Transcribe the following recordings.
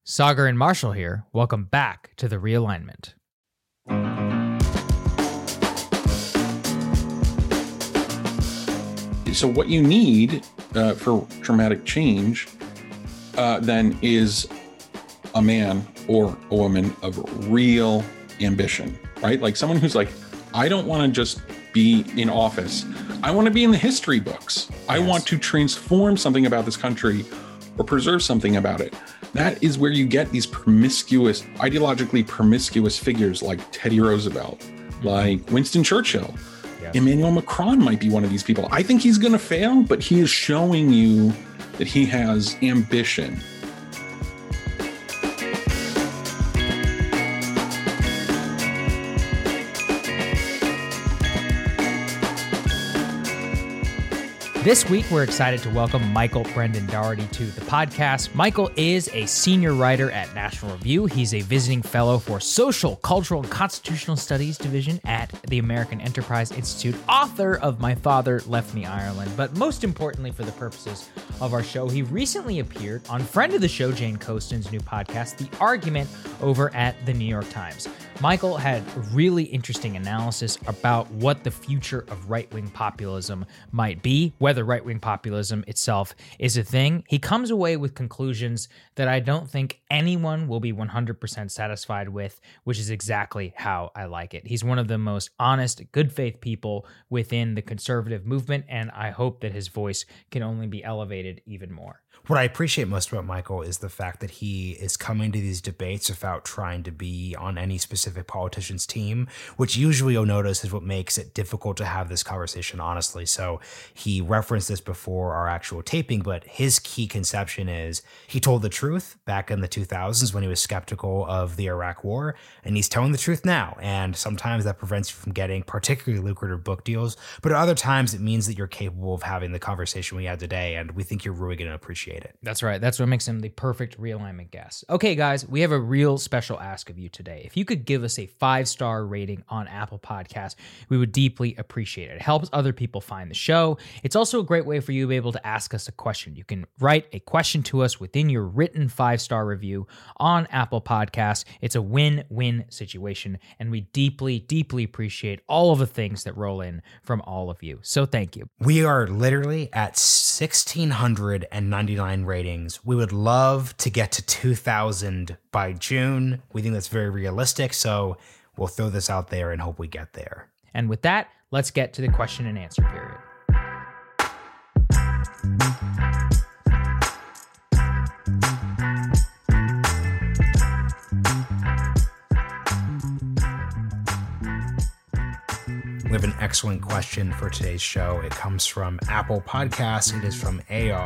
Sagar and Marshall here. Welcome back to The Realignment. So what you need for dramatic change then is a man or a woman of real ambition, right? Like someone who's like, I don't want to just be in office. I want to be in the history books. Yes. I want to transform something about this country or preserve something about it. That is where you get these ideologically promiscuous figures like Teddy Roosevelt, like Winston Churchill. Yes. Emmanuel Macron might be one of these people. I think he's going to fail, but he is showing you that he has ambition. This week, we're excited to welcome Michael Brendan Dougherty to the podcast. Michael is a senior writer at National Review. He's a visiting fellow for Social, Cultural, and Constitutional Studies Division at the American Enterprise Institute, author of My Father Left Me Ireland. But most importantly, for the purposes of our show, he recently appeared on friend of the show, Jane Coaston's new podcast, The Argument, over at the New York Times. Michael had a really interesting analysis about what the future of right-wing populism might be, whether right-wing populism itself is a thing. He comes away with conclusions that I don't think anyone will be 100% satisfied with, which is exactly how I like it. He's one of the most honest, good faith people within the conservative movement, and I hope that his voice can only be elevated even more. What I appreciate most about Michael is the fact that he is coming to these debates without trying to be on any specific politician's team, which usually you'll notice is what makes it difficult to have this conversation honestly. So he referenced this before our actual taping, but his key conception is he told the truth back in the 2000s when he was skeptical of the Iraq War, and he's telling the truth now. And sometimes that prevents you from getting particularly lucrative book deals, but at other times it means that you're capable of having the conversation we had today, and we think you're really going to appreciate it. That's right. That's what makes him the perfect realignment guest. Okay, guys, we have a real special ask of you today. If you could give us a 5-star rating on Apple Podcasts, we would deeply appreciate it. It helps other people find the show. It's also a great way for you to be able to ask us a question. You can write a question to us within your written 5-star review on Apple Podcasts. It's a win-win situation, and we deeply, deeply appreciate all of the things that roll in from all of you. So thank you. We are literally at 1,699 ratings. We would love to get to 2,000 by June. We think that's very realistic, so we'll throw this out there and hope we get there. And with that, let's get to the question and answer period. We have an excellent question for today's show. It comes from Apple Podcasts. It is from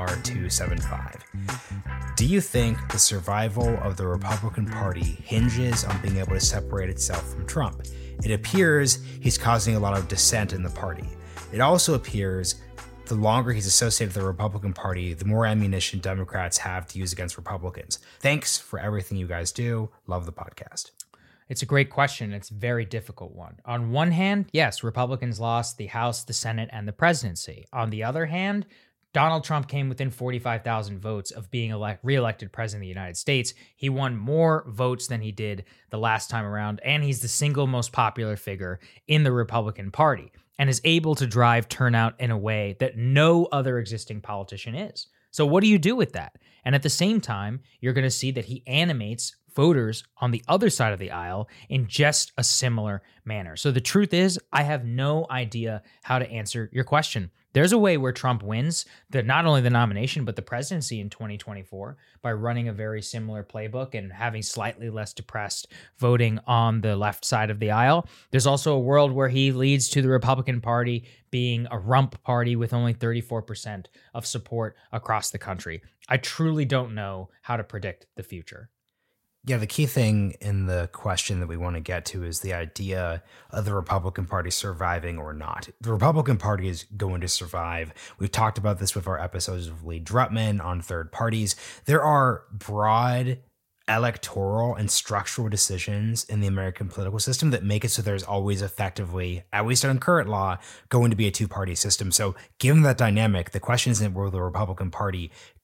AR275. Do you think the survival of the Republican Party hinges on being able to separate itself from Trump? It appears he's causing a lot of dissent in the party. It also appears the longer he's associated with the Republican Party, the more ammunition Democrats have to use against Republicans. Thanks for everything you guys do. Love the podcast. It's a great question. It's a very difficult one. On one hand, yes, Republicans lost the House, the Senate, and the presidency. On the other hand, Donald Trump came within 45,000 votes of being re-elected president of the United States. He won more votes than he did the last time around, and he's the single most popular figure in the Republican Party and is able to drive turnout in a way that no other existing politician is. So what do you do with that? And at the same time, you're going to see that he animates voters on the other side of the aisle in just a similar manner. So the truth is, I have no idea how to answer your question. There's a way where Trump wins not only the nomination, but the presidency in 2024 by running a very similar playbook and having slightly less depressed voting on the left side of the aisle. There's also a world where he leads to the Republican Party being a rump party with only 34% of support across the country. I truly don't know how to predict the future. Yeah, the key thing in the question that we want to get to is the idea of the Republican Party surviving or not. The Republican Party is going to survive. We've talked about this with our episodes of Lee Drutman on third parties. There are broad electoral and structural decisions in the American political system that make it so there's always effectively, at least on current law, going to be a two-party system. So given that dynamic, the question isn't will the Republican Party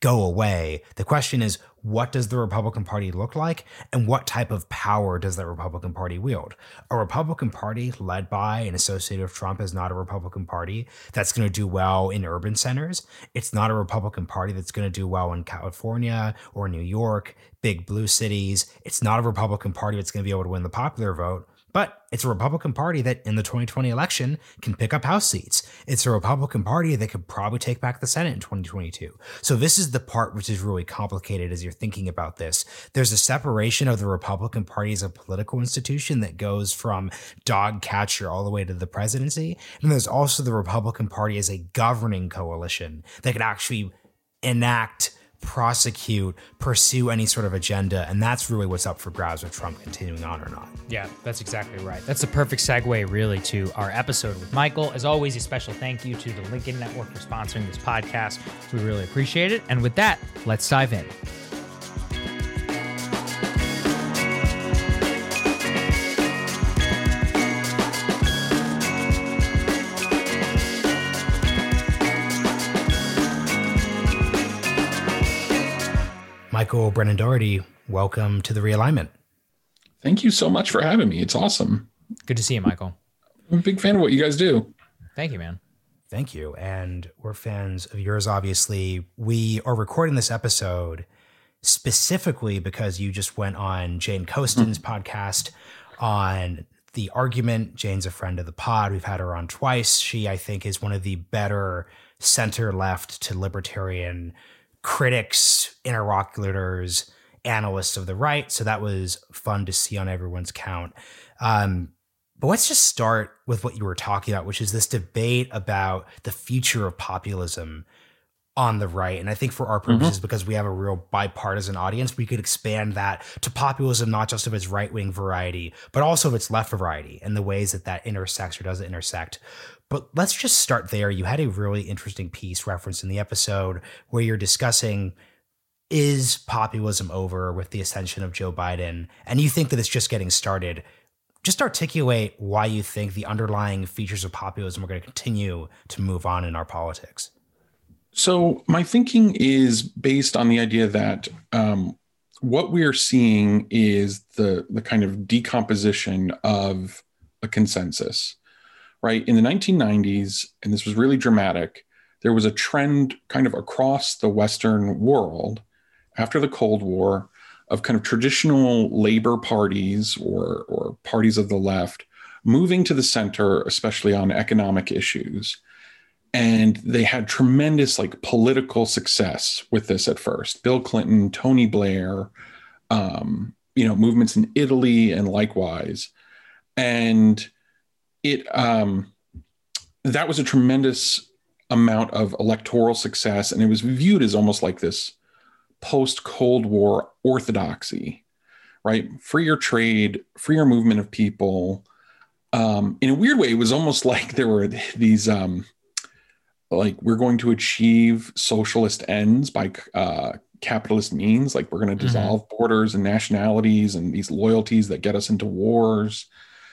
go away. The question is, what does the Republican Party look like, and what type of power does the Republican Party wield? A Republican Party led by and associated with Trump is not a Republican Party that's going to do well in urban centers. It's not a Republican Party that's going to do well in California or New York, big blue cities. It's not a Republican Party that's going to be able to win the popular vote. But it's a Republican Party that in the 2020 election can pick up House seats. It's a Republican Party that could probably take back the Senate in 2022. So this is the part which is really complicated as you're thinking about this. There's a separation of the Republican Party as a political institution that goes from dog catcher all the way to the presidency. And there's also the Republican Party as a governing coalition that could actually enact, prosecute, pursue any sort of agenda. And that's really what's up for grabs with Trump continuing on or not. Yeah, that's exactly right. That's a perfect segue, really, to our episode with Michael. As always, a special thank you to the Lincoln Network for sponsoring this podcast. We really appreciate it. And with that, let's dive in. Michael Brennan Dougherty, welcome to The Realignment. Thank you so much for having me. It's awesome. Good to see you, Michael. I'm a big fan of what you guys do. Thank you, man. Thank you. And we're fans of yours, obviously. We are recording this episode specifically because you just went on Jane Coaston's podcast on The Argument. Jane's a friend of the pod. We've had her on twice. She, I think, is one of the better center-left to libertarian critics, interlocutors, analysts of the right. So that was fun to see on everyone's count. But let's just start with what you were talking about, which is this debate about the future of populism on the right. And I think for our purposes, because we have a real bipartisan audience, we could expand that to populism, not just of its right-wing variety, but also of its left variety and the ways that that intersects or doesn't intersect. But let's just start there. You had a really interesting piece referenced in the episode where you're discussing, is populism over with the ascension of Joe Biden? And you think that it's just getting started. Just articulate why you think the underlying features of populism are going to continue to move on in our politics. So my thinking is based on the idea that what we are seeing is the kind of decomposition of a consensus. Right. In the 1990s, and this was really dramatic, there was a trend kind of across the Western world after the Cold War of kind of traditional labor parties or parties of the left moving to the center, especially on economic issues. And they had tremendous like political success with this at first. Bill Clinton, Tony Blair, movements in Italy and likewise. And that was a tremendous amount of electoral success, and it was viewed as almost like this post-Cold War orthodoxy, right? Freer trade, freer movement of people. In a weird way, it was almost like there were these, like we're going to achieve socialist ends by capitalist means, like we're going to dissolve borders and nationalities and these loyalties that get us into wars.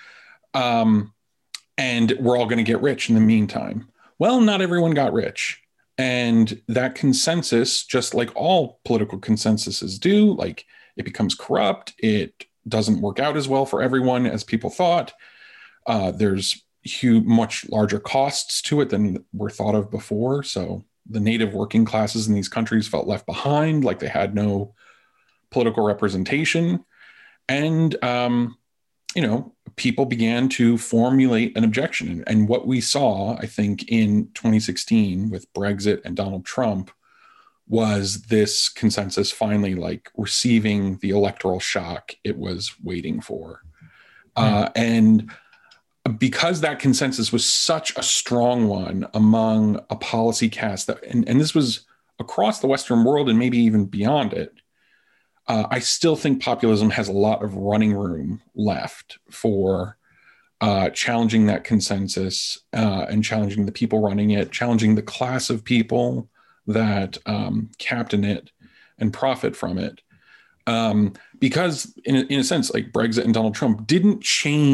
And we're all going to get rich in the meantime. Well, not everyone got rich. And that consensus, just like all political consensuses do, like it becomes corrupt. It doesn't work out as well for everyone as people thought. There's much larger costs to it than were thought of before. So the native working classes in these countries felt left behind, like they had no political representation. And, people began to formulate an objection. And what we saw, I think, in 2016 with Brexit and Donald Trump was this consensus finally like receiving the electoral shock it was waiting for. And because that consensus was such a strong one among a policy cast that, and this was across the Western world and maybe even beyond it, I still think populism has a lot of running room left for challenging that consensus and challenging the people running it, challenging the class of people that captain it and profit from it. Because in a sense, like Brexit and Donald Trump didn't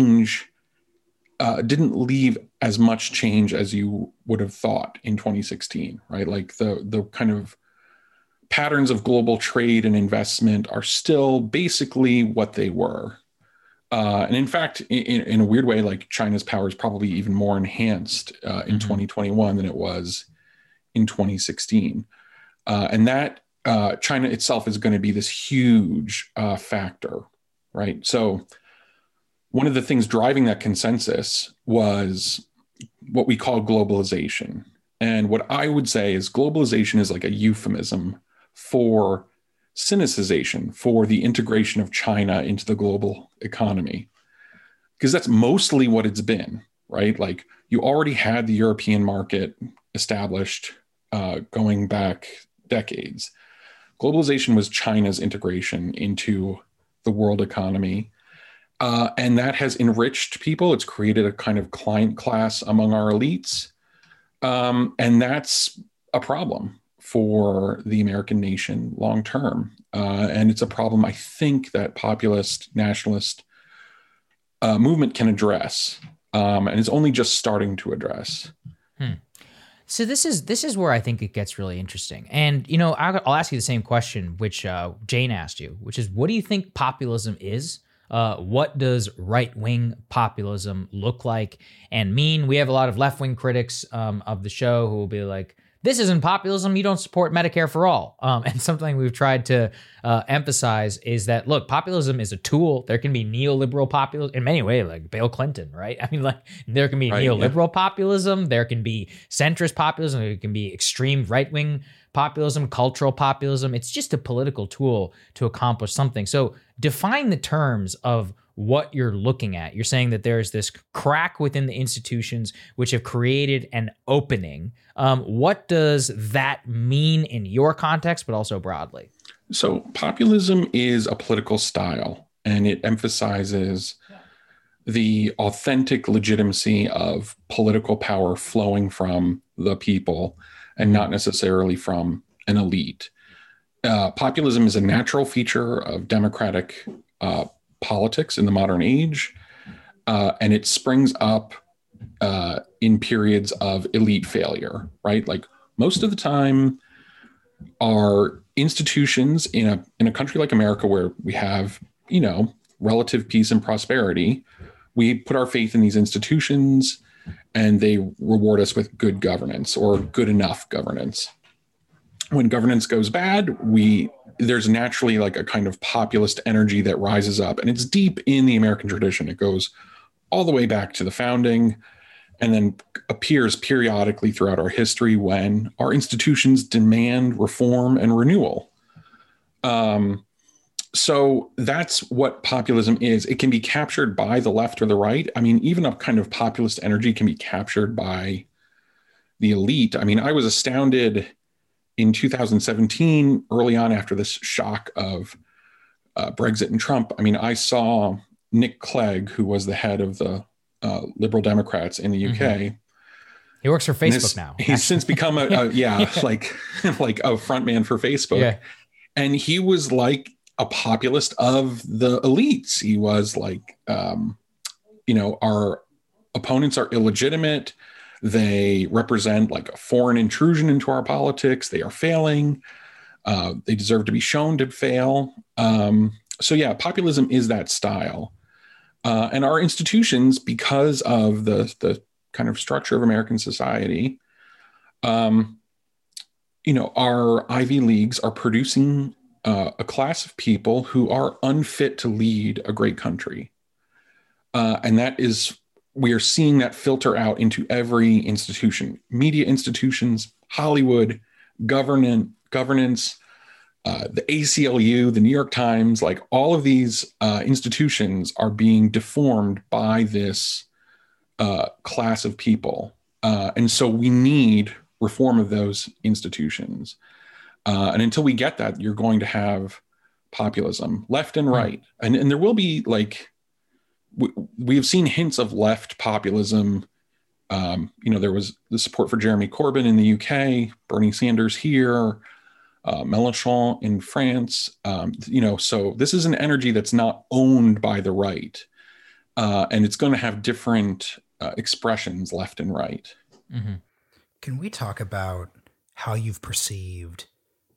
leave as much change as you would have thought in 2016, right? Like the kind of patterns of global trade and investment are still basically what they were. And in fact, in a weird way, like China's power is probably even more enhanced in 2021 than it was in 2016. And that China itself is going to be this huge factor, right? So one of the things driving that consensus was what we call globalization. And what I would say is globalization is like a euphemism for cynicization, for the integration of China into the global economy. Because that's mostly what it's been, right? Like you already had the European market established going back decades. Globalization was China's integration into the world economy. And that has enriched people. It's created a kind of client class among our elites. And that's a problem for the American nation long term. And it's a problem I think that populist nationalist movement can address. And is only just starting to address. So this is where I think it gets really interesting. And, you know, I'll ask you the same question, which Jane asked you, which is, what do you think populism is? What does right-wing populism look like and mean? We have a lot of left-wing critics of the show who will be like, this isn't populism. You don't support Medicare for all. And something we've tried to emphasize is that, look, populism is a tool. There can be neoliberal populism in many ways, like Bill Clinton, right? I mean, like there can be neoliberal populism. There can be centrist populism. There can be extreme right-wing populism, cultural populism. It's just a political tool to accomplish something. So define the terms of what you're looking at. You're saying that there's this crack within the institutions which have created an opening. What does that mean in your context, but also broadly? So populism is a political style, and it emphasizes the authentic legitimacy of political power flowing from the people and not necessarily from an elite. Populism is a natural feature of democratic politics in the modern age, and it springs up in periods of elite failure, right? Like most of the time, our institutions in a country like America, where we have, you know, relative peace and prosperity, we put our faith in these institutions, and they reward us with good governance or good enough governance. When governance goes bad, there's naturally like a kind of populist energy that rises up, and it's deep in the American tradition. It goes all the way back to the founding and then appears periodically throughout our history when our institutions demand reform and renewal. So that's what populism is. It can be captured by the left or the right. I mean, even a kind of populist energy can be captured by the elite. I mean, I was astounded in 2017, early on after this shock of Brexit and Trump. I mean, I saw Nick Clegg, who was the head of the Liberal Democrats in the UK. Mm-hmm. He works for Facebook now. He's since become like a front man for Facebook. Yeah. And he was like a populist of the elites. He was like, our opponents are illegitimate. They represent like a foreign intrusion into our politics. They are failing. They deserve to be shown to fail. So yeah, populism is that style. And our institutions, because of the kind of structure of American society, our Ivy Leagues are producing a class of people who are unfit to lead a great country. And that is, we are seeing that filter out into every institution, media institutions, Hollywood, governance, the ACLU, the New York Times, like all of these institutions are being deformed by this class of people. And so we need reform of those institutions. And until we get that, you're going to have populism, left and right. And there will be like, we have seen hints of left populism. There was the support for Jeremy Corbyn in the UK, Bernie Sanders here, Mélenchon in France. So this is an energy that's not owned by the right. And it's going to have different expressions left and right. Mm-hmm. Can we talk about how you've perceived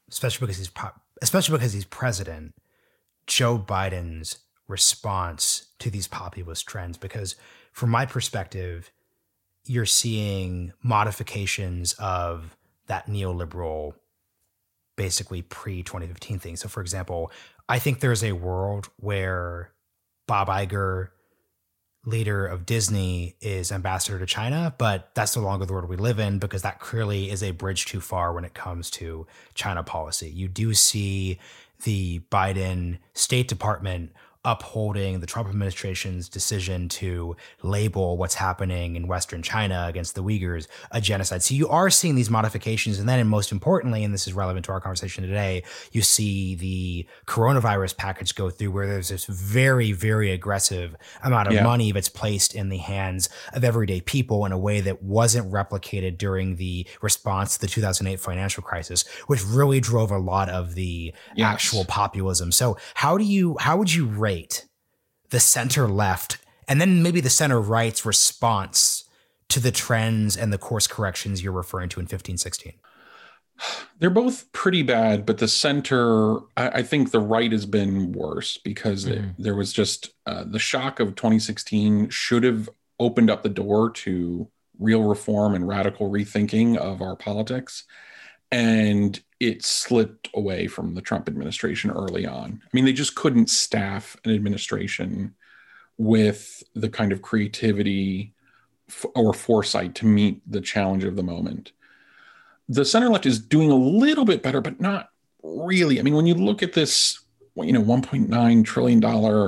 especially because he's president, Joe Biden's response to these populist trends. Because from my perspective, you're seeing modifications of that neoliberal, basically pre-2015 thing. So, for example, I think there's a world where Bob Iger, leader of Disney, is ambassador to China, but that's no longer the world we live in, because that clearly is a bridge too far when it comes to China policy. You do see the Biden State Department upholding the Trump administration's decision to label what's happening in Western China against the Uyghurs a genocide. So you are seeing these modifications. And then, and most importantly, and this is relevant to our conversation today, you see the coronavirus package go through, where there's this very, very aggressive amount of money that's placed in the hands of everyday people in a way that wasn't replicated during the response to the 2008 financial crisis, which really drove a lot of the actual populism. So how would you rate the center left and then maybe the center right's response to the trends and the course corrections you're referring to in 15-16? They're both pretty bad, but the center, I think the right has been worse, because there was just the shock of 2016 should have opened up the door to real reform and radical rethinking of our politics. And it slipped away from the Trump administration early on. I mean, they just couldn't staff an administration with the kind of creativity or foresight to meet the challenge of the moment. The center left is doing a little bit better, but not really. I mean, when you look at this, $1.9 trillion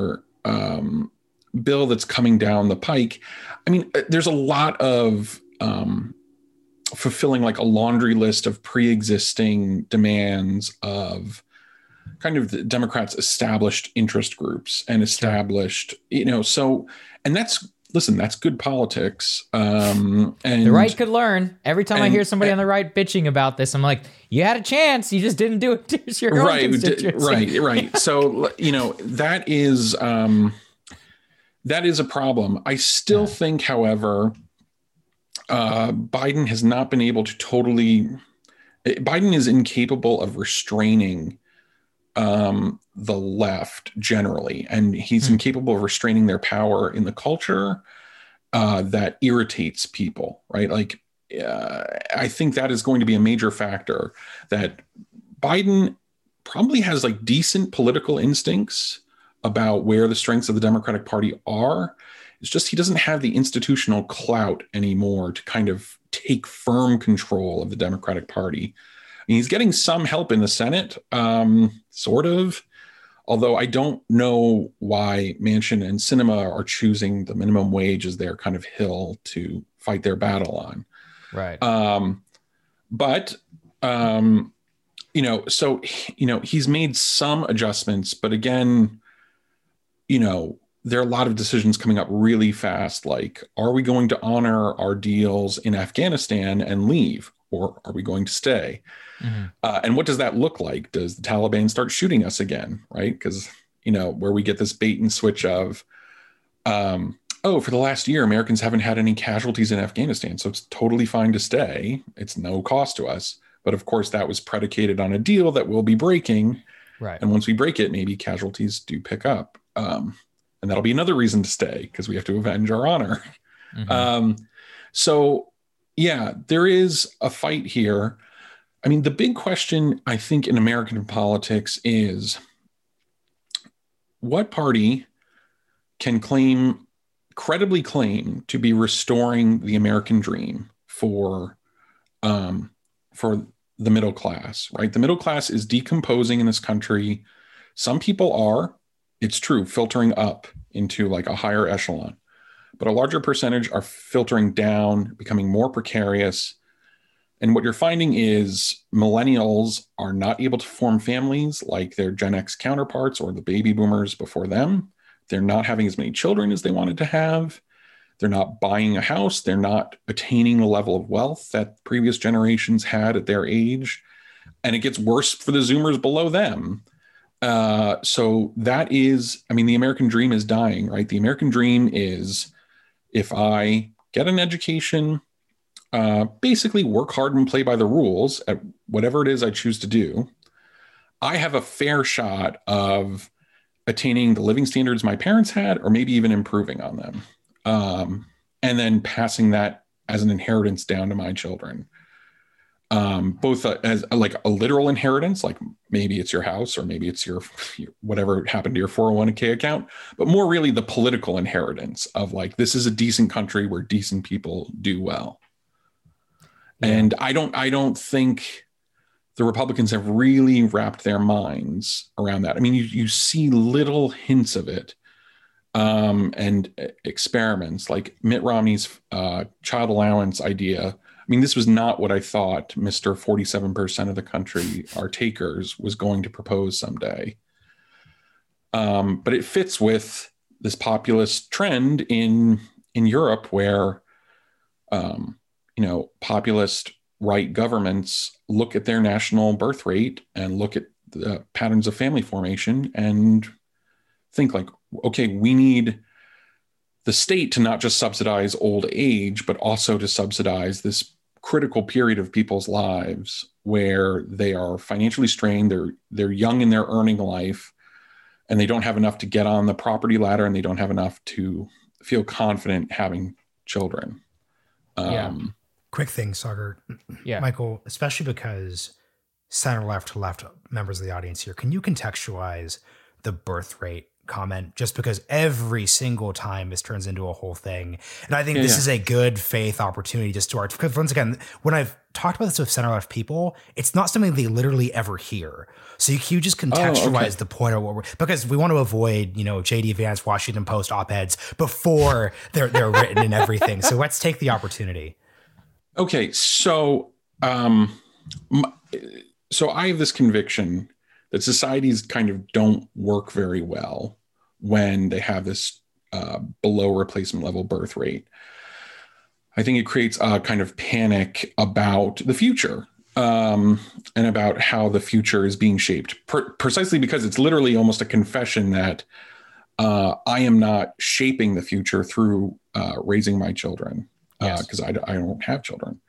bill that's coming down the pike, I mean, there's a lot of fulfilling like a laundry list of pre-existing demands of kind of the Democrats' established interest groups and established, so, and that's good politics. And the right could learn. Every time I hear somebody on the right bitching about this, I'm like, you had a chance, you just didn't do it to your own constituency. Right. So, that is a problem. I still think, however, Biden has not been able to Biden is incapable of restraining the left generally, and he's incapable of restraining their power in the culture that irritates people, right? Like, I think that is going to be a major factor, that Biden probably has like decent political instincts about where the strengths of the Democratic Party are. It's just he doesn't have the institutional clout anymore to kind of take firm control of the Democratic Party. And he's getting some help in the Senate, sort of, although I don't know why Manchin and Sinema are choosing the minimum wage as their kind of hill to fight their battle on. Right. So he's made some adjustments, but again, there are a lot of decisions coming up really fast. Like, are we going to honor our deals in Afghanistan and leave, or are we going to stay? And what does that look like? Does the Taliban start shooting us again? Right. Because, where we get this bait and switch of, for the last year, Americans haven't had any casualties in Afghanistan, so it's totally fine to stay. It's no cost to us. But of course, that was predicated on a deal that we'll be breaking. Right. And once we break it, maybe casualties do pick up. And that'll be another reason to stay, because we have to avenge our honor. So, there is a fight here. I mean, the big question, I think, in American politics is, what party can credibly claim to be restoring the American dream for the middle class, right? The middle class is decomposing in this country. Some people are, it's true, filtering up into like a higher echelon, but a larger percentage are filtering down, becoming more precarious. And what you're finding is millennials are not able to form families like their Gen X counterparts or the baby boomers before them. They're not having as many children as they wanted to have. They're not buying a house. They're not attaining the level of wealth that previous generations had at their age. And it gets worse for the Zoomers below them. So that is, the American dream is dying, right? The American dream is, if I get an education, basically work hard and play by the rules at whatever it is I choose to do, I have a fair shot of attaining the living standards my parents had, or maybe even improving on them, and then passing that as an inheritance down to my children. Both as like a literal inheritance, like maybe it's your house or maybe it's your whatever happened to your 401k account, but more really the political inheritance of like, this is a decent country where decent people do well. Yeah. And I don't think the Republicans have really wrapped their minds around that. I mean, you see little hints of it, and experiments like Mitt Romney's child allowance idea. I mean, this was not what I thought Mr. 47% of the country are takers was going to propose someday. But it fits with this populist trend in Europe where, populist right governments look at their national birth rate and look at the patterns of family formation and think like, okay, we need the state to not just subsidize old age, but also to subsidize this critical period of people's lives where they are financially strained, they're young in their earning life, and they don't have enough to get on the property ladder, and they don't have enough to feel confident having children. Quick thing, Saagar. Yeah. Michael, especially because center left to left members of the audience here, can you contextualize the birth rate comment, just because every single time this turns into a whole thing? And I think this is a good faith opportunity just to art, because once again, when I've talked about this with center left people, it's not something they literally ever hear. So can you just contextualize the point of what we're, because we want to avoid, JD Vance, Washington Post op-eds before they're written and everything. So let's take the opportunity. Okay. So I have this conviction that societies kind of don't work very well when they have this below replacement level birth rate. I think it creates a kind of panic about the future, and about how the future is being shaped, precisely because it's literally almost a confession that I am not shaping the future through raising my children, because I don't have children.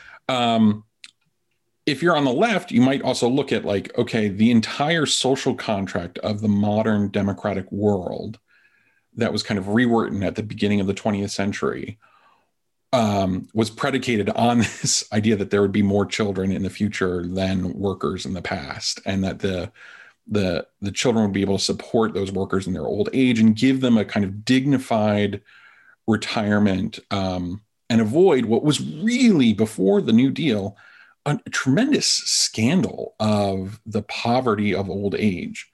If you're on the left, you might also look at like, okay, the entire social contract of the modern democratic world that was kind of rewritten at the beginning of the 20th century was predicated on this idea that there would be more children in the future than workers in the past, and that the children would be able to support those workers in their old age and give them a kind of dignified retirement, and avoid what was really, before the New Deal, a tremendous scandal of the poverty of old age.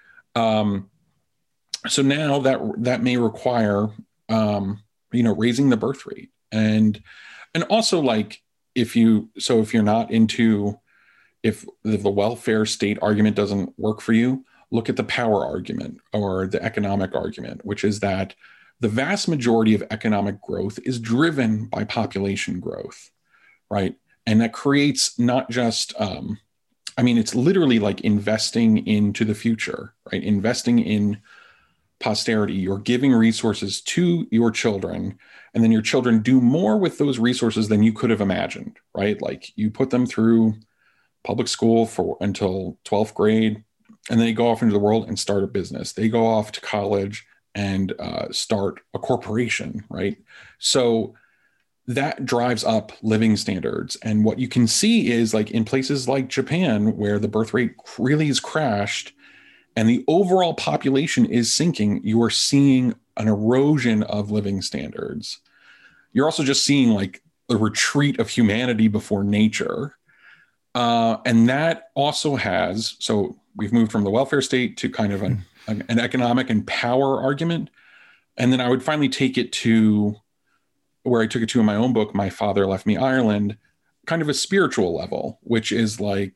So now that may require, raising the birth rate, and also like if you're not into, if the welfare state argument doesn't work for you, look at the power argument or the economic argument, which is that the vast majority of economic growth is driven by population growth, right? And that creates not just, it's literally like investing into the future, right? Investing in posterity. You're giving resources to your children, and then your children do more with those resources than you could have imagined, right? Like you put them through public school until 12th grade, and then they go off into the world and start a business. They go off to college and start a corporation, right? So that drives up living standards. And what you can see is like in places like Japan, where the birth rate really has crashed and the overall population is sinking, you are seeing an erosion of living standards. You're also just seeing like a retreat of humanity before nature. And that also so we've moved from the welfare state to kind of an economic and power argument. And then I would finally take it to where I took it to in my own book, My Father Left Me Ireland, kind of a spiritual level, which is like,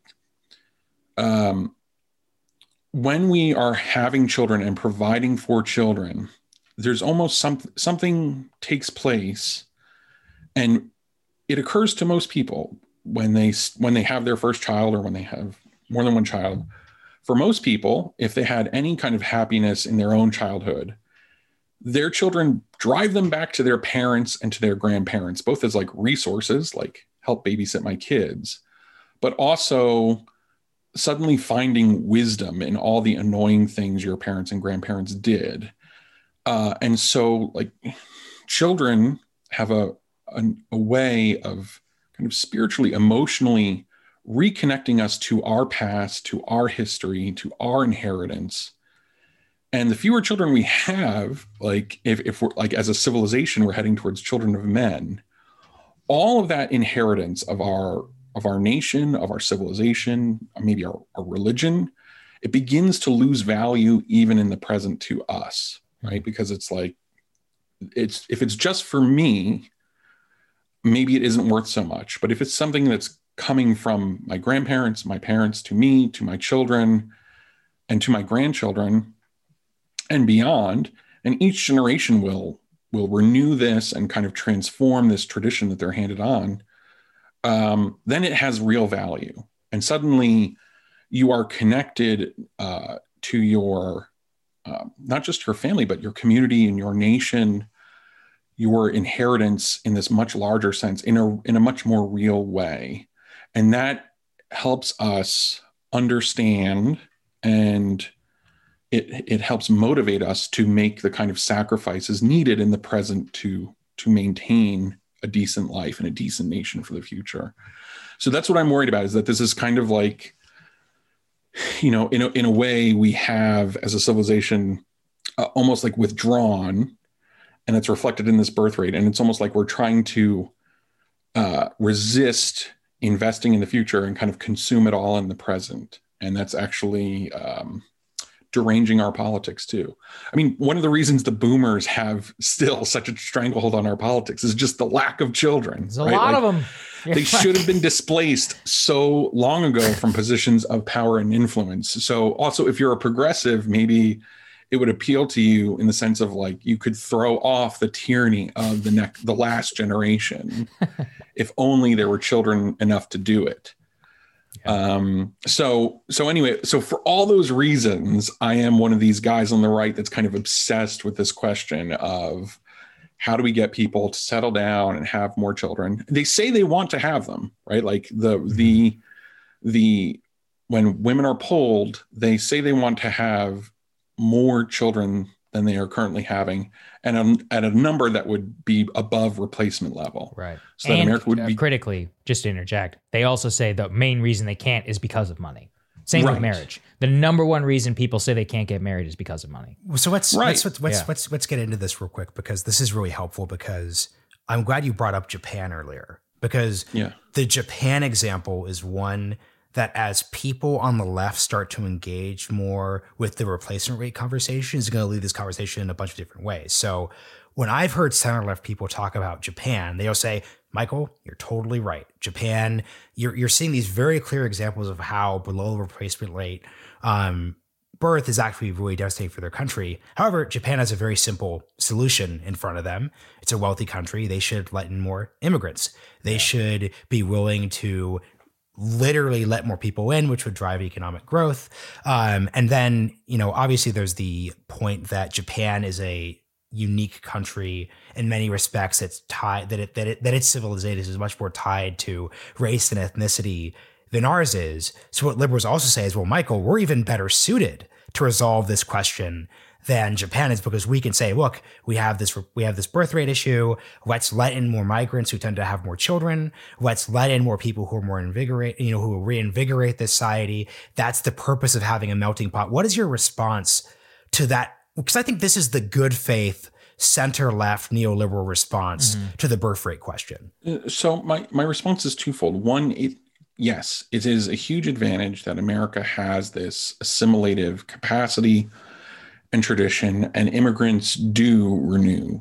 when we are having children and providing for children, there's almost something takes place, and it occurs to most people when they have their first child or when they have more than one child. For most people, if they had any kind of happiness in their own childhood, their children drive them back to their parents and to their grandparents, both as like resources, like help babysit my kids, but also suddenly finding wisdom in all the annoying things your parents and grandparents did. And so like children have a way of kind of spiritually, emotionally reconnecting us to our past, to our history, to our inheritance. And the fewer children we have, like if we're like as a civilization, we're heading towards children of men, all of that inheritance of our nation, of our civilization, maybe our religion, it begins to lose value even in the present to us, right? Because it's like, if it's just for me, maybe it isn't worth so much. But if it's something that's coming from my grandparents, my parents, to me, to my children, and to my grandchildren, and beyond, and each generation will renew this and kind of transform this tradition that they're handed on, then it has real value. And suddenly you are connected to your, not just your family, but your community and your nation, your inheritance in this much larger sense, in a much more real way. And that helps us understand, and it helps motivate us to make the kind of sacrifices needed in the present to maintain a decent life and a decent nation for the future. So that's what I'm worried about, is that this is kind of like, you know, in a way we have as a civilization almost like withdrawn, and it's reflected in this birth rate. And it's almost like we're trying to resist investing in the future and kind of consume it all in the present. And that's actually deranging our politics too. I mean, one of the reasons the boomers have still such a stranglehold on our politics is just the lack of children. There's a lot of them. They should have been displaced so long ago from positions of power and influence. So also, if you're a progressive, maybe it would appeal to you in the sense of like, you could throw off the tyranny of the last generation if only there were children enough to do it. So anyway, so for all those reasons, I am one of these guys on the right that's kind of obsessed with this question of how do we get people to settle down and have more children? They say they want to have them, right? Like the when women are polled, they say they want to have more children than they are currently having, and at a number that would be above replacement level. Right. So that America would be critically, just to interject, they also say the main reason they can't is because of money. Same with marriage. The number one reason people say they can't get married is because of money. So let's get into this real quick, because this is really helpful, because I'm glad you brought up Japan earlier, because the Japan example is one that as people on the left start to engage more with the replacement rate conversation, is going to lead this conversation in a bunch of different ways. So when I've heard center left people talk about Japan, they'll say, Michael, you're totally right. Japan, you're seeing these very clear examples of how below replacement rate birth is actually really devastating for their country. However, Japan has a very simple solution in front of them. It's a wealthy country. They should let in more immigrants. They should be willing to literally let more people in, which would drive economic growth. And then, obviously there's the point that Japan is a unique country in many respects. It's tied that its civilization is much more tied to race and ethnicity than ours is. So what liberals also say is, well, Michael, we're even better suited to resolve this question than Japan is, because we can say, look, we have this birth rate issue. Let's let in more migrants who tend to have more children. Let's let in more people who are more who will reinvigorate this society. That's the purpose of having a melting pot. What is your response to that? Because I think this is the good faith center-left neoliberal response to the birth rate question. So my response is twofold. One, yes, it is a huge advantage that America has this assimilative capacity and tradition, and immigrants do renew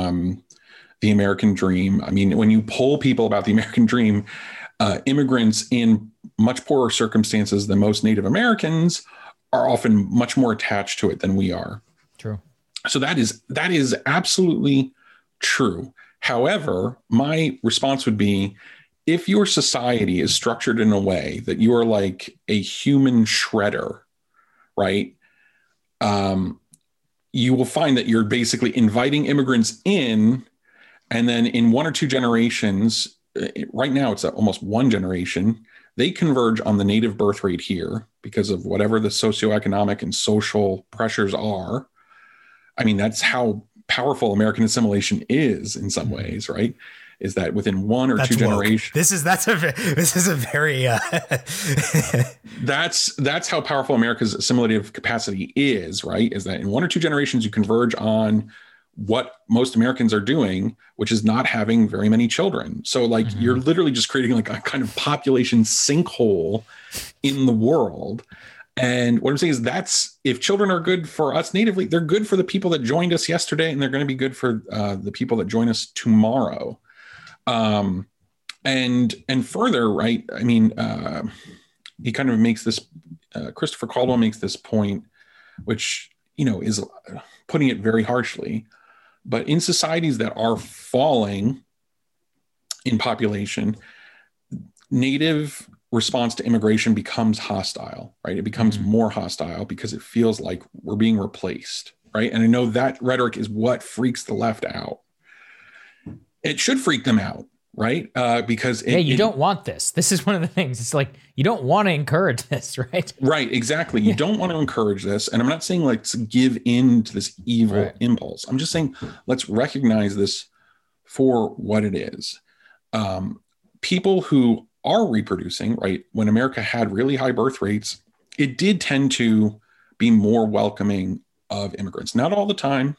the American dream. I mean, when you poll people about the American dream, immigrants in much poorer circumstances than most Native Americans are often much more attached to it than we are. True. So that is absolutely true. However, my response would be, if your society is structured in a way that you are like a human shredder, right? You will find that you're basically inviting immigrants in, and then in one or two generations, right now it's almost one generation, they converge on the native birth rate here because of whatever the socioeconomic and social pressures are. I mean, that's how powerful American assimilation is in some ways, right? Is that within one or two generations? This is a very that's how powerful America's assimilative capacity is, right? Is that in one or two generations you converge on what most Americans are doing, which is not having very many children. So like you're literally just creating like a kind of population sinkhole in the world. And what I'm saying is that's, if children are good for us natively, they're good for the people that joined us yesterday, and they're going to be good for the people that join us tomorrow. And further, right? I mean, he kind of makes this, Christopher Caldwell makes this point, which, you know, is putting it very harshly, but in societies that are falling in population, native response to immigration becomes hostile, right? It becomes more hostile because it feels like we're being replaced, right? And I know that rhetoric is what freaks the left out. It should freak them out, right? Because you don't want this. This is one of the things. It's like, you don't want to encourage this, right? Right, exactly. You don't want to encourage this. And I'm not saying let's give in to this evil impulse. I'm just saying let's recognize this for what it is. People who are reproducing, right? When America had really high birth rates, it did tend to be more welcoming of immigrants. Not all the time.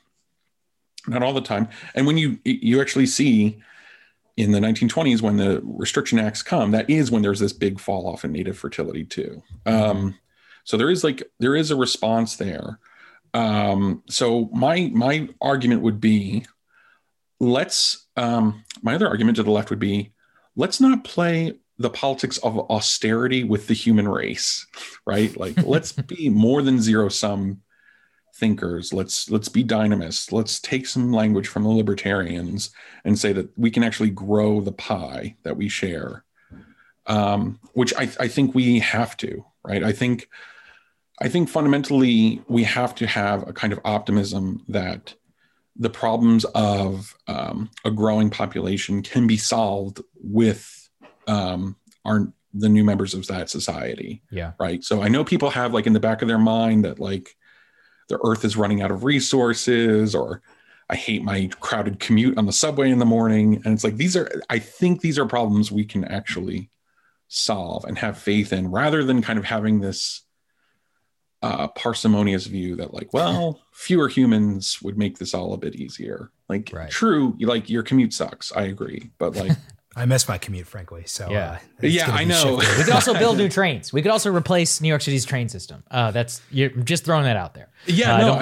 And when you actually see in the 1920s, when the Restriction Acts come, that is when there's this big fall off in native fertility too. So there is a response there. So my argument would be, my other argument to the left would be, let's not play the politics of austerity with the human race, right? Like, let's be more than zero-sum thinkers. Let's be dynamists. Let's take some language from the libertarians and say that we can actually grow the pie that we share, which I think we have to, right? I think fundamentally we have to have a kind of optimism that the problems of a growing population can be solved with the new members of that society. Yeah. Right. So I know people have like in the back of their mind that like the earth is running out of resources, or I hate my crowded commute on the subway in the morning. And it's like, I think these are problems we can actually solve and have faith in, rather than kind of having this parsimonious view that like, well, fewer humans would make this all a bit easier. Like, true, like your commute sucks. I agree. But like, I miss my commute, frankly. So I know. We could also build new trains. We could also replace New York City's train system. You're just throwing that out there. Yeah,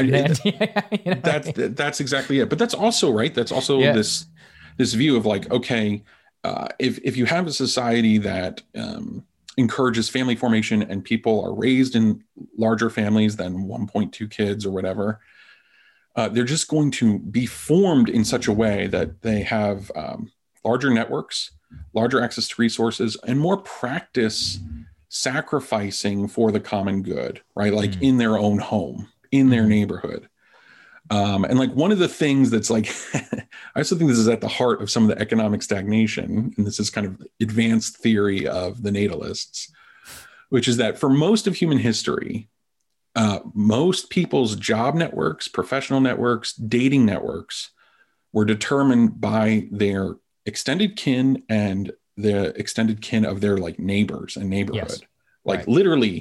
that's exactly it. But that's also right. That's also this view of like, okay, if you have a society that encourages family formation and people are raised in larger families than 1.2 kids or whatever, they're just going to be formed in such a way that they have larger networks, larger access to resources, and more practice sacrificing for the common good, right? Like in their own home, in their neighborhood. And like one of the things that's like, I also think this is at the heart of some of the economic stagnation, and this is kind of advanced theory of the natalists, which is that for most of human history, most people's job networks, professional networks, dating networks were determined by their extended kin and the extended kin of their like neighbors and neighborhood. Yes. Like literally,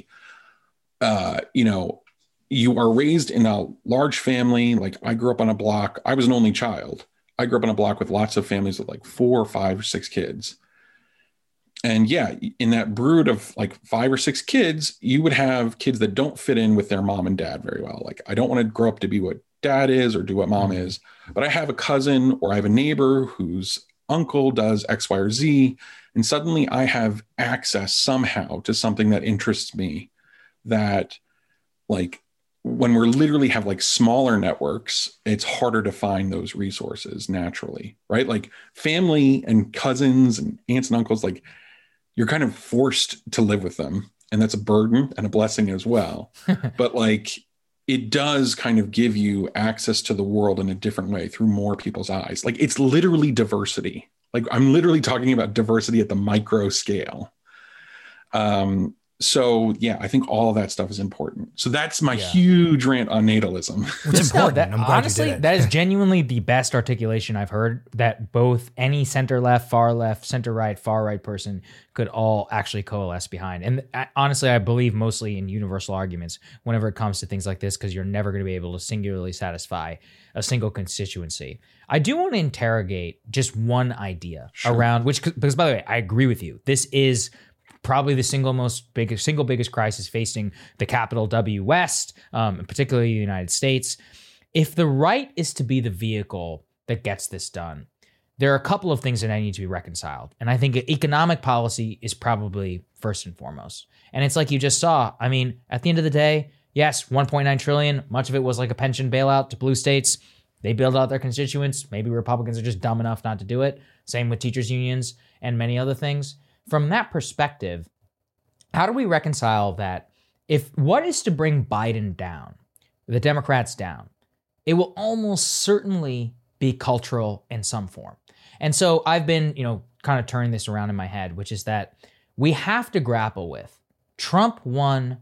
you are raised in a large family. Like I grew up on a block. I was an only child. I grew up on a block with lots of families with like 4 or 5 or 6 kids. And yeah, in that brood of like 5 or 6 kids, you would have kids that don't fit in with their mom and dad very well. Like I don't want to grow up to be what dad is or do what mom is, but I have a cousin or I have a neighbor whose uncle does X, Y, or Z. And suddenly I have access somehow to something that interests me, that like when we're literally have like smaller networks, it's harder to find those resources naturally, right? Like family and cousins and aunts and uncles, like you're kind of forced to live with them. And that's a burden and a blessing as well. But like, it does kind of give you access to the world in a different way through more people's eyes. Like it's literally diversity. Like I'm literally talking about diversity at the micro scale. So yeah, I think all of that stuff is important. So that's my Yeah. huge rant on natalism. It's important. That, I'm glad honestly, you did it. that is genuinely the best articulation I've heard that both any center left, center right, far right person could all actually coalesce behind. And honestly, I believe mostly in universal arguments whenever it comes to things like this, because you're never going to be able to singularly satisfy a single constituency. I do want to interrogate just one idea around because by the way, I agree with you. This is probably the single biggest crisis facing the capital W West, particularly the United States. If the right is to be the vehicle that gets this done, there are a couple of things that need to be reconciled. And I think economic policy is probably first and foremost. And it's like you just saw. I mean, at the end of the day, yes, 1.9 trillion, much of it was like a pension bailout to blue states. They bailed out their constituents. Maybe Republicans are just dumb enough not to do it. Same with teachers unions and many other things. From that perspective, how do we reconcile that? If what is to bring Biden down, the Democrats down, it will almost certainly be cultural in some form. And so I've been, kind of turning this around in my head, which is that we have to grapple with Trump won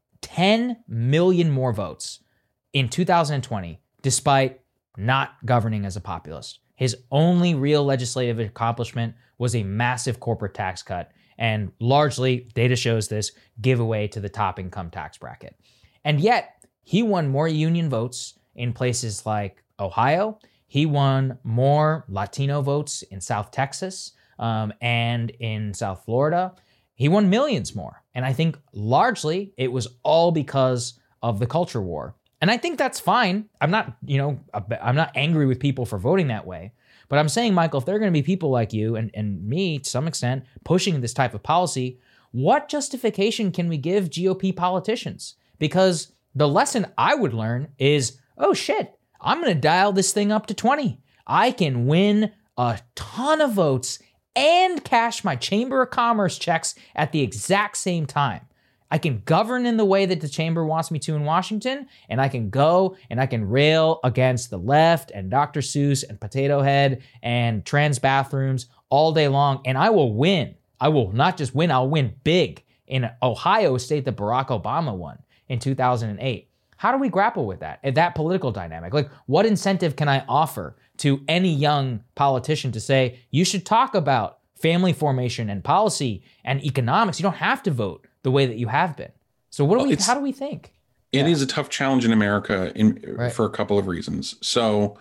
10 million more votes in 2020, despite not governing as a populist. His only real legislative accomplishment was a massive corporate tax cut, and largely, data shows this, giveaway to the top income tax bracket. And yet, he won more union votes in places like Ohio. He won more Latino votes in South Texas and in South Florida. He won millions more. And I think largely it was all because of the culture war. And I think that's fine. I'm not angry with people for voting that way. But I'm saying, Michael, if there are going to be people like you and me, to some extent, pushing this type of policy, what justification can we give GOP politicians? Because the lesson I would learn is, oh shit, I'm going to dial this thing up to 20. I can win a ton of votes and cash my Chamber of Commerce checks at the exact same time. I can govern in the way that the chamber wants me to in Washington, and I can go and I can rail against the left and Dr. Seuss and Potato Head and trans bathrooms all day long, and I will win. I will not just win, I'll win big in Ohio, a state that Barack Obama won in 2008. How do we grapple with that political dynamic? Like, what incentive can I offer to any young politician to say, you should talk about family formation and policy and economics? You don't have to vote the way that you have been. So how do we think? It is a tough challenge in America for a couple of reasons. So,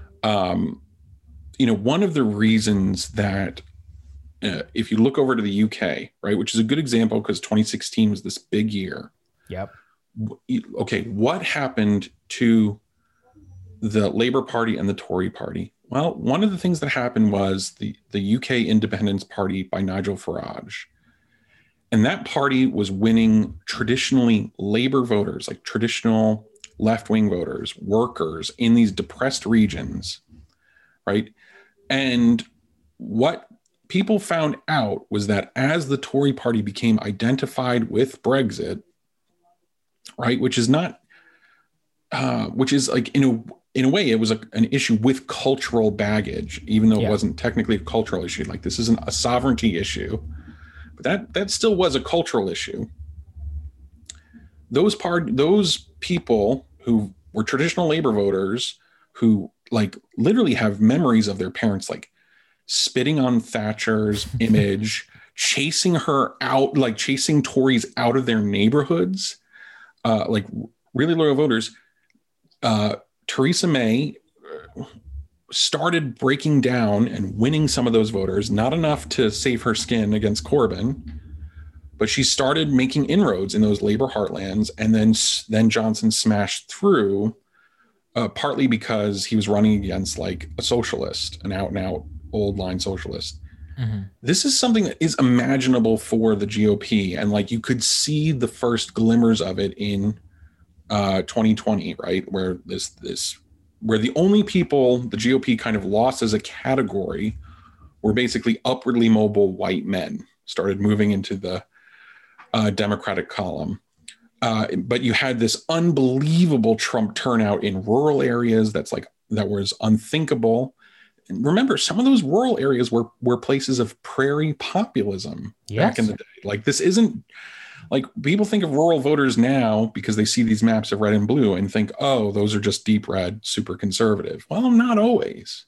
one of the reasons that if you look over to the UK, right, which is a good example because 2016 was this big year. Yep. Okay, what happened to the Labour Party and the Tory Party? Well, one of the things that happened was the UK Independence Party by Nigel Farage. And that party was winning traditionally Labour voters, like traditional left-wing voters, workers in these depressed regions, right? And what people found out was that as the Tory party became identified with Brexit, right, which is like in a way, it was an issue with cultural baggage, even though it wasn't technically a cultural issue. Like, this isn't a sovereignty issue. That still was a cultural issue. Those people who were traditional Labour voters, who like literally have memories of their parents like spitting on Thatcher's image, chasing her out, like chasing Tories out of their neighborhoods, like really loyal voters. Theresa May started breaking down and winning some of those voters, not enough to save her skin against Corbyn, but she started making inroads in those Labour heartlands. And then Johnson smashed through, partly because he was running against like a socialist, an out and out old line socialist. Mm-hmm. This is something that is imaginable for the GOP. And like, you could see the first glimmers of it in 2020, right? Where where the only people the GOP kind of lost as a category were basically upwardly mobile white men started moving into the Democratic column. But you had this unbelievable Trump turnout in rural areas that was unthinkable. remember, some of those rural areas were places of prairie populism back in the day. Like, this isn't like, people think of rural voters now because they see these maps of red and blue and think, oh, those are just deep red, super conservative. Well, not always.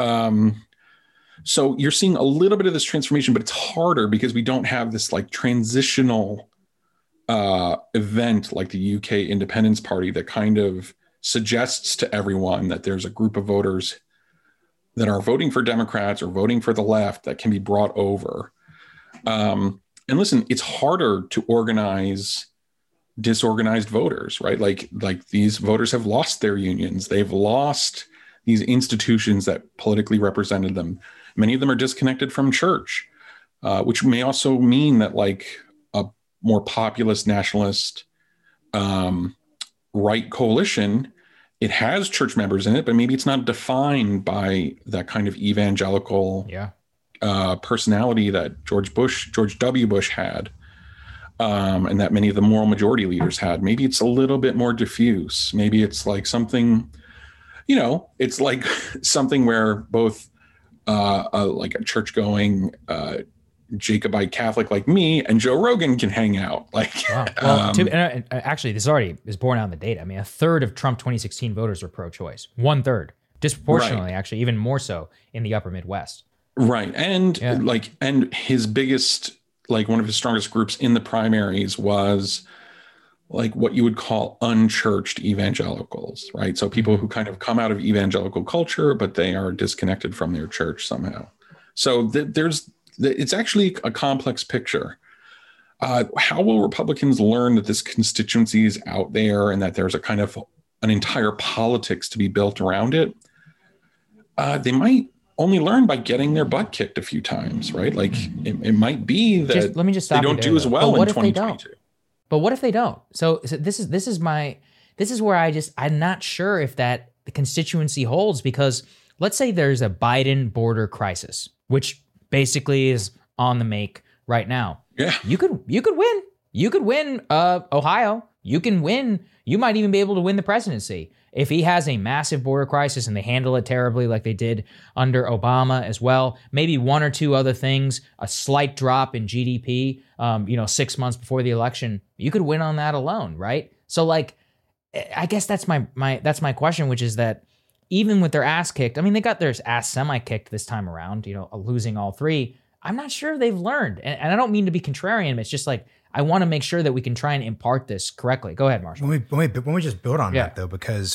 So you're seeing a little bit of this transformation, but it's harder because we don't have this like transitional event like the UK Independence Party that kind of suggests to everyone that there's a group of voters that are voting for Democrats or voting for the left that can be brought over. And listen, it's harder to organize disorganized voters, right? Like these voters have lost their unions. They've lost these institutions that politically represented them. Many of them are disconnected from church, which may also mean that like a more populist, nationalist right coalition, it has church members in it, but maybe it's not defined by that kind of evangelical personality that George W. Bush had, and that many of the moral majority leaders had. Maybe it's a little bit more diffuse. Maybe it's like something, it's like something where both like a church-going Jacobite Catholic like me and Joe Rogan can hang out. Like, wow. Well, actually, this already is borne out in the data. I mean, a third of Trump 2016 voters were pro-choice. 1/3, disproportionately, actually, even more so in the upper Midwest. Right. And and his biggest, like one of his strongest groups in the primaries was like what you would call unchurched evangelicals, right? So people who kind of come out of evangelical culture, but they are disconnected from their church somehow. So it's actually a complex picture. How will Republicans learn that this constituency is out there and that there's a kind of an entire politics to be built around it? They might only learn by getting their butt kicked a few times, right? Like it might be that let me just stop they don't do as well in 2022. But what if they don't? So this is where I'm not sure if that the constituency holds, because let's say there's a Biden border crisis, which basically is on the make right now. Yeah. You could win. You could win Ohio. You can win. You might even be able to win the presidency. If he has a massive border crisis and they handle it terribly like they did under Obama as well, maybe one or two other things, a slight drop in GDP, 6 months before the election, you could win on that alone, right? So like, I guess that's my question, which is that even with their ass kicked, I mean, they got their ass semi-kicked this time around, losing all three. I'm not sure they've learned. And I don't mean to be contrarian. It's just like, I want to make sure that we can try and impart this correctly. Go ahead, Marshall. When we just build on that, though, because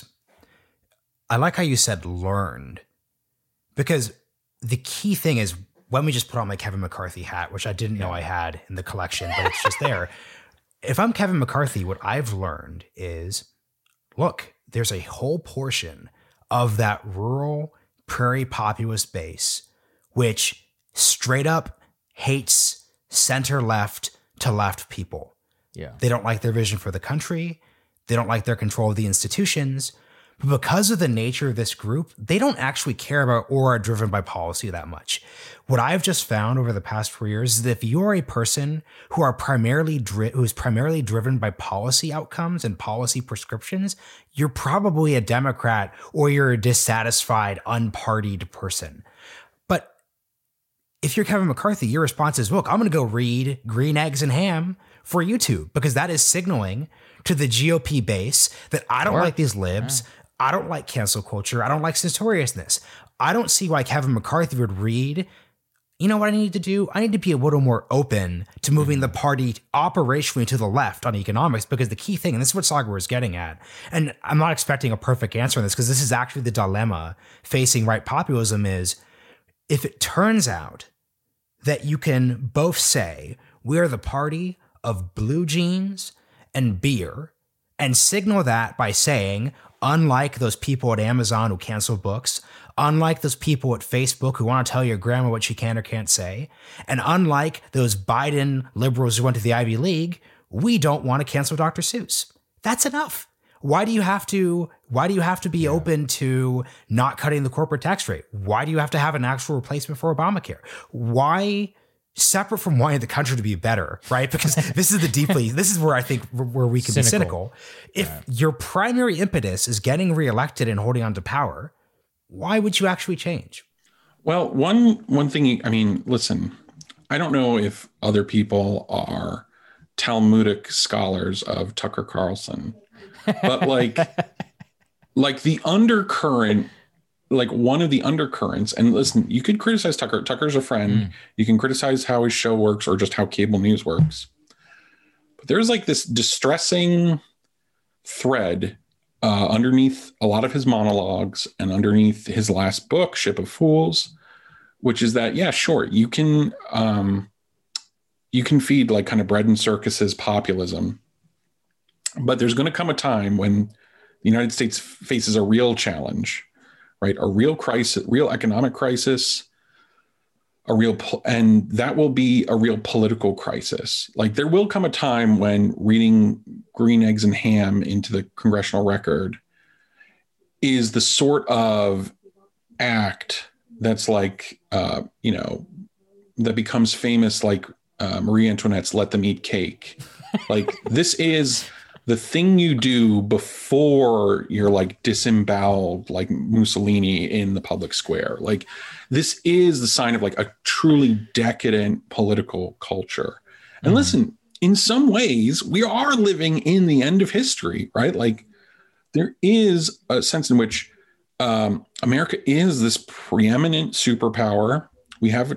I like how you said learned, because the key thing is when we just put on my Kevin McCarthy hat, which I didn't know I had in the collection, but it's just there. If I'm Kevin McCarthy, what I've learned is, look, there's a whole portion of that rural prairie populist base which straight up hates center left to left people. Yeah. They don't like their vision for the country. They don't like their control of the institutions. But because of the nature of this group, they don't actually care about or are driven by policy that much. What I've just found over the past 4 years is that if you're a person who's primarily driven by policy outcomes and policy prescriptions, you're probably a Democrat or you're a dissatisfied, unpartied person. But if you're Kevin McCarthy, your response is, look, I'm going to go read Green Eggs and Ham for YouTube, because that is signaling to the GOP base that I don't like these libs. Yeah. I don't like cancel culture. I don't like censoriousness. I don't see why Kevin McCarthy would read, you know what I need to do? I need to be a little more open to moving the party operationally to the left on economics, because the key thing, and this is what Saagar is getting at, and I'm not expecting a perfect answer on this because this is actually the dilemma facing right populism, is if it turns out that you can both say we're the party of blue jeans and beer and signal that by saying, unlike those people at Amazon who cancel books, unlike those people at Facebook who want to tell your grandma what she can or can't say, and unlike those Biden liberals who went to the Ivy League, we don't want to cancel Dr. Seuss. That's enough. Why do you have to be open to not cutting the corporate tax rate? Why do you have to have an actual replacement for Obamacare? Why, separate from wanting the country to be better, right? Because this is where I think where we can be cynical. If your primary impetus is getting reelected and holding on to power, why would you actually change? Well, one thing, I mean, listen, I don't know if other people are Talmudic scholars of Tucker Carlson, but like the undercurrent, like one of the undercurrents, and listen, you could criticize Tucker. Tucker's a friend. You can criticize how his show works or just how cable news works. But there's like this distressing thread underneath a lot of his monologues and underneath his last book, Ship of Fools, which is that, yeah, sure, you can feed like kind of bread and circuses populism, but there's going to come a time when the United States faces a real challenge, right? A real crisis, real economic crisis, and that will be a real political crisis. Like there will come a time when reading Green Eggs and Ham into the congressional record is the sort of act that's like, that becomes famous, like Marie Antoinette's "Let Them Eat Cake." Like this is the thing you do before you're like disemboweled like Mussolini in the public square. Like this is the sign of like a truly decadent political culture. And listen, in some ways we are living in the end of history, right? Like there is a sense in which America is this preeminent superpower. We have a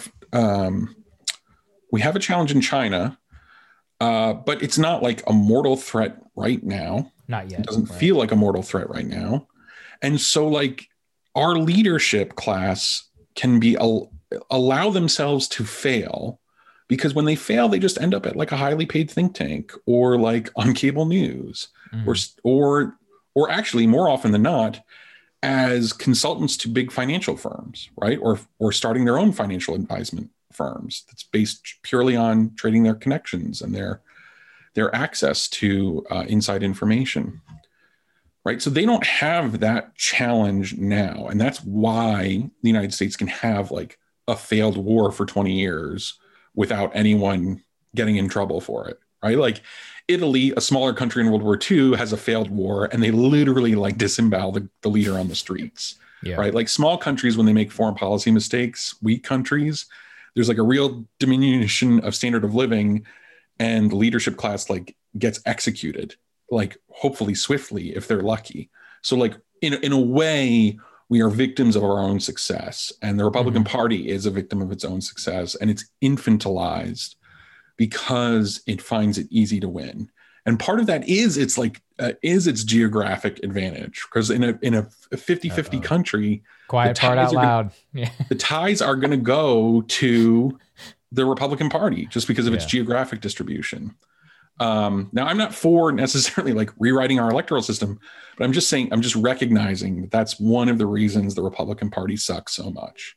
challenge in China, but it's not like a mortal threat right now. Not yet. It doesn't feel like a mortal threat right now. And so like our leadership class can allow themselves to fail, because when they fail, they just end up at like a highly paid think tank or like on cable news or actually more often than not as consultants to big financial firms, right? Or starting their own financial advisement firms that's based purely on trading their connections and their access to inside information, right? So they don't have that challenge now. And that's why the United States can have like a failed war for 20 years without anyone getting in trouble for it, right? Like Italy, a smaller country in World War II, has a failed war and they literally like disembowel the leader on the streets, right? Like small countries, when they make foreign policy mistakes, weak countries, there's like a real diminution of standard of living, and the leadership class like gets executed, like hopefully swiftly if they're lucky. So like in a way, we are victims of our own success, and the Republican Party is a victim of its own success, and it's infantilized because it finds it easy to win. And part of that is its geographic advantage, because in a 50-50 country, quiet part out loud. The ties are going to go to the Republican Party just because of its geographic distribution. Now, I'm not for necessarily like rewriting our electoral system, but I'm just saying, I'm just recognizing that that's one of the reasons the Republican Party sucks so much.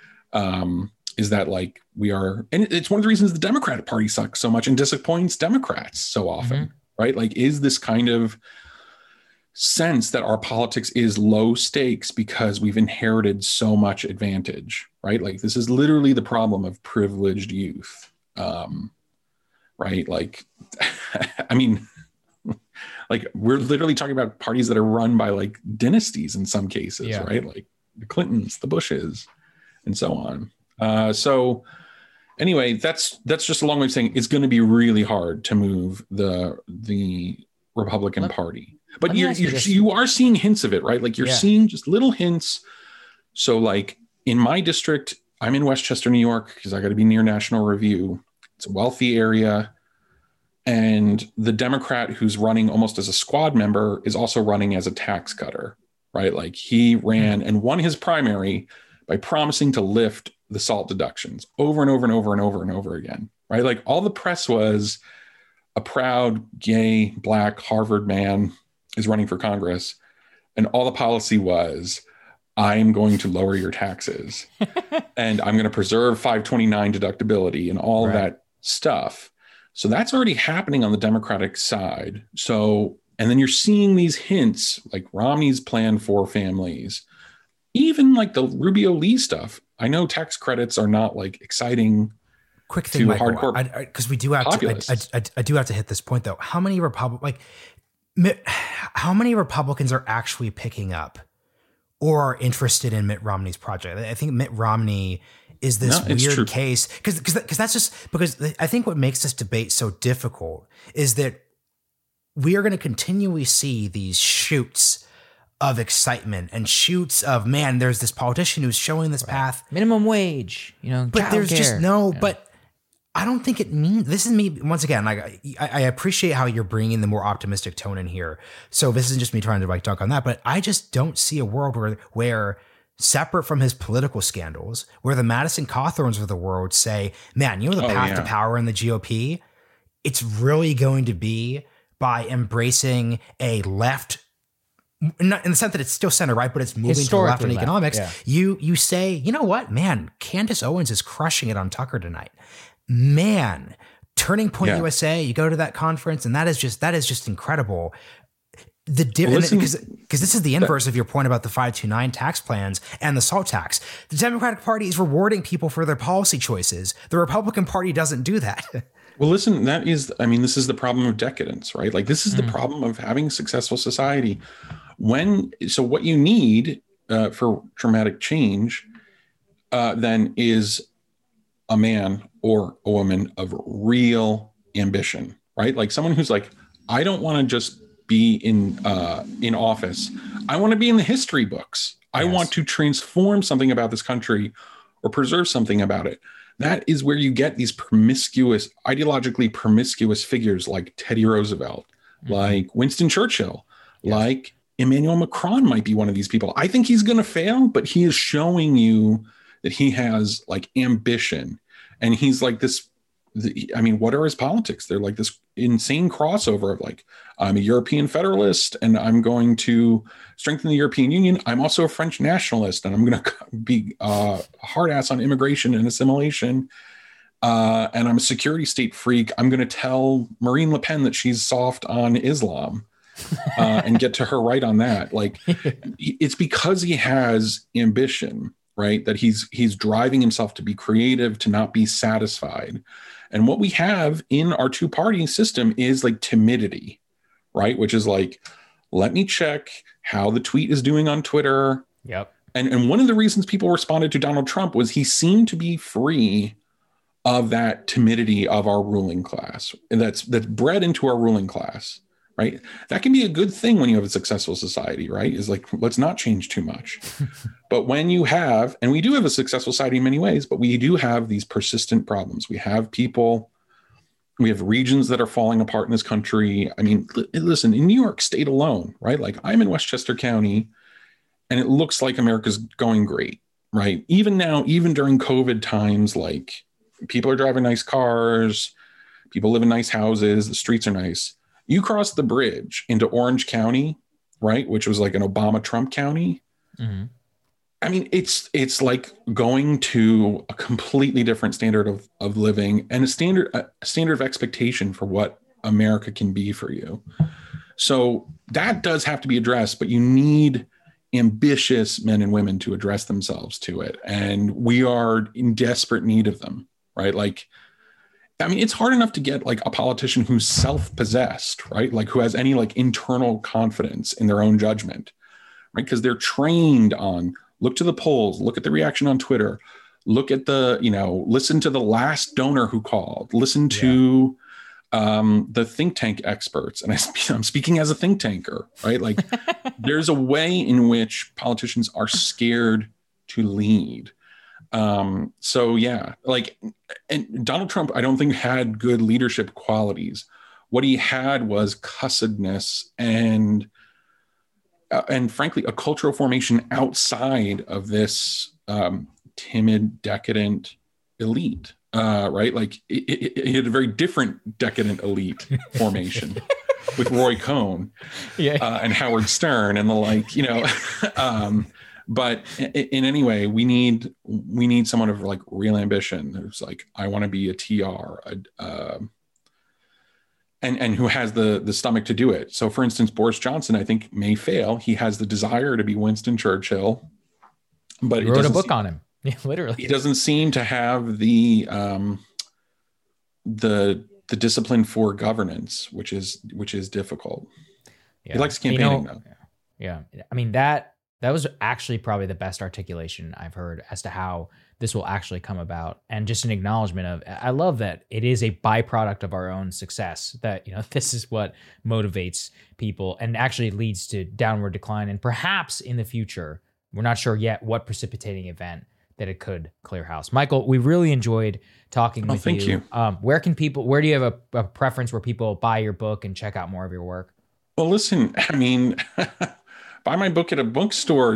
Is that like and it's one of the reasons the Democratic Party sucks so much and disappoints Democrats so often, right? Like, is this kind of sense that our politics is low stakes because we've inherited so much advantage, right? Like, this is literally the problem of privileged youth, right? Like, I mean, like, we're literally talking about parties that are run by like dynasties in some cases, right? Like the Clintons, the Bushes, and so on. So anyway, that's just a long way of saying it's going to be really hard to move the Republican Party. But you are seeing hints of it, right? Like you're seeing just little hints. So like in my district, I'm in Westchester, New York, because I got to be near National Review. It's a wealthy area. And the Democrat who's running almost as a squad member is also running as a tax cutter, right? Like he ran and won his primary by promising to lift the SALT deductions over and over and over and over and over again, right? Like all the press was a proud, gay, Black Harvard man is running for Congress. And all the policy was, I'm going to lower your taxes and I'm going to preserve 529 deductibility and all of that stuff. So that's already happening on the Democratic side. So, and then you're seeing these hints like Romney's plan for families, even like the Rubio Lee stuff. I know tax credits are not like exciting. Quick thing, Michael, because we do have to, I do have to hit this point though. How many Republicans are actually picking up or are interested in Mitt Romney's project. I think Mitt Romney is this weird case because that's just because I think what makes this debate so difficult is that we are going to continually see these shoots of excitement and shoots of, man, there's this politician who's showing this path. Minimum wage, but there's just but I don't think it means, this is me, once again, like I appreciate how you're bringing the more optimistic tone in here. So this isn't just me trying to like dunk on that, but I just don't see a world where separate from his political scandals, where the Madison Cawthorns of the world say, man, the path to power in the GOP, it's really going to be by embracing a left, not in the sense that it's still center right, but it's moving to the left in economics. Yeah. You say, you know what, man, Candace Owens is crushing it on Tucker tonight. Man, Turning Point USA, you go to that conference, and that is just incredible. The difference, because this is the inverse of your point about the 529 tax plans and the SALT tax. The Democratic Party is rewarding people for their policy choices. The Republican Party doesn't do that. Well, listen, this is the problem of decadence, right? Like, this is the problem of having a successful society. So what you need for dramatic change then is a man or a woman of real ambition, right? Like someone who's like, I don't want to just be in office. I want to be in the history books. I want to transform something about this country or preserve something about it. That is where you get these ideologically promiscuous figures like Teddy Roosevelt, like Winston Churchill, like Emmanuel Macron might be one of these people. I think he's going to fail, but he is showing you that he has like ambition. And he's like this, what are his politics? They're like this insane crossover of like, I'm a European federalist and I'm going to strengthen the European Union. I'm also a French nationalist and I'm going to be a hard ass on immigration and assimilation. And I'm a security state freak. I'm going to tell Marine Le Pen that she's soft on Islam and get to her right on that. Like, it's because he has ambition, right? That he's driving himself to be creative, to not be satisfied. And what we have in our two-party system is like timidity, right? Which is like, let me check how the tweet is doing on Twitter. Yep. And one of the reasons people responded to Donald Trump was he seemed to be free of that timidity of our ruling class. And that's bred into our ruling class, right? That can be a good thing when you have a successful society, right? Is like, let's not change too much. But when you have, and we do have a successful society in many ways, but we do have these persistent problems. We have regions that are falling apart in this country. I mean, listen, in New York State alone, right? Like, I'm in Westchester County and it looks like America's going great, right? Even now, even during COVID times, like, people are driving nice cars, people live in nice houses, the streets are nice. You cross the bridge into Orange County, right? Which was like an Obama-Trump county. Mm-hmm. I mean, it's like going to a completely different standard of living and a standard of expectation for what America can be for you. So that does have to be addressed, but you need ambitious men and women to address themselves to it. And we are in desperate need of them, right? Like, I mean, it's hard enough to get like a politician who's self-possessed, right? Like, who has any like internal confidence in their own judgment, right? Because they're trained on look to the polls, look at the reaction on Twitter, look at listen to the last donor who called, listen to the think tank experts. And I'm speaking as a think tanker, right? Like, there's a way in which politicians are scared to lead. So yeah, like, and Donald Trump, I don't think had good leadership qualities. What he had was cussedness and frankly, a cultural formation outside of this timid, decadent elite, right? Like, he had a very different decadent elite formation with Roy Cohn and Howard Stern and the like, but in any way, we need someone of like real ambition who's like, I want to be a TR, and who has the stomach to do it. So, for instance, Boris Johnson, I think, may fail. He has the desire to be Winston Churchill, but he wrote a book on him. Yeah, literally. He doesn't seem to have the discipline for governance, which is difficult. Yeah. He likes campaigning though. Yeah, I mean, that That was actually probably the best articulation I've heard as to how this will actually come about. And just an acknowledgement of, I love that it is a byproduct of our own success, that, this is what motivates people and actually leads to downward decline. And perhaps in the future, we're not sure yet what precipitating event that it could clear house. Michael, we really enjoyed talking with you. Thank you. Where do you have a preference where people buy your book and check out more of your work? Well, listen, I mean, buy my book at a bookstore,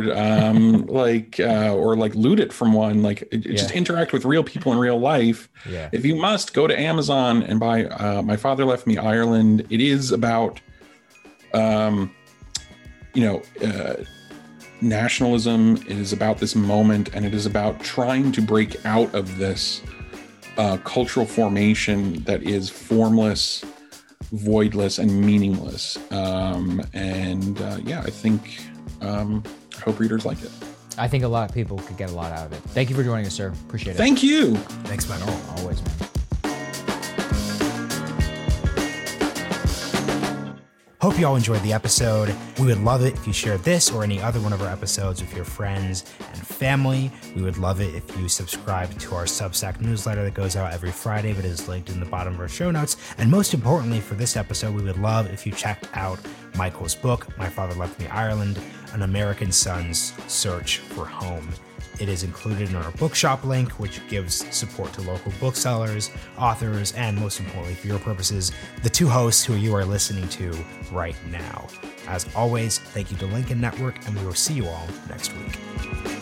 or loot it from one, just interact with real people in real life. Yeah. If you must, go to Amazon and buy My Father Left Me Ireland. It is about, nationalism. It is about this moment, and it is about trying to break out of this cultural formation that is formless, voidless, and meaningless. I hope readers like it. I think a lot of people could get a lot out of it. Thank you for joining us, sir. Appreciate it. Thank you. Thanks, man. Always, man. Hope you all enjoyed the episode. We would love it if you shared this or any other one of our episodes with your friends and family. We would love it if you subscribe to our Substack newsletter that goes out every Friday, but is linked in the bottom of our show notes. And most importantly for this episode, we would love if you checked out Michael's book, My Father Left Me Ireland, An American Son's Search for Home. It is included in our bookshop link, which gives support to local booksellers, authors, and most importantly, for your purposes, the two hosts who you are listening to right now. As always, thank you to Lincoln Network, and we will see you all next week.